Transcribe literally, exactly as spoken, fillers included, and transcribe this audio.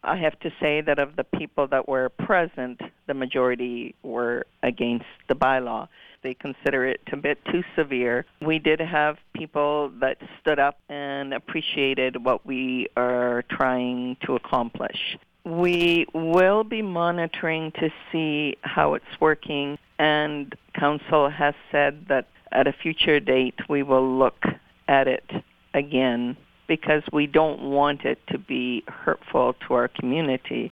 I have to say that of the people that were present, the majority were against the bylaw. They consider it a bit too severe. We did have people that stood up and appreciated what we are trying to accomplish. We will be monitoring to see how it's working, and Council has said that at a future date we will look at it again, because we don't want it to be hurtful to our community.